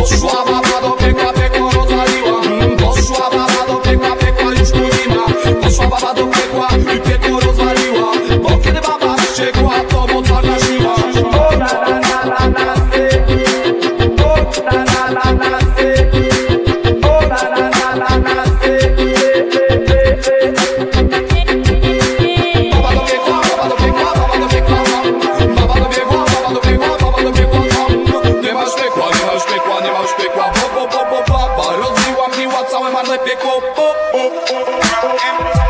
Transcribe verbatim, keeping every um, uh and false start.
Poszła baba do piekła, piekło rozwaliła. Poszła baba do piekła, piekła już tu nie ma. Poszła baba do piekła i piekło rozwaliła. Bo kiedy baba wściekła, to mocarna siła. O na na na na na sy. O na na na na sy. O na na na na na sy. Baba do piekła, baba do piekła, baba do piekła. Baba do piekła, baba do piekła, baba do piekła. Nie masz piekła, nie masz piekła, nie masz piekła. Bo bo bo bo baba rozbiła, miła całe marne piekło. O, o, o.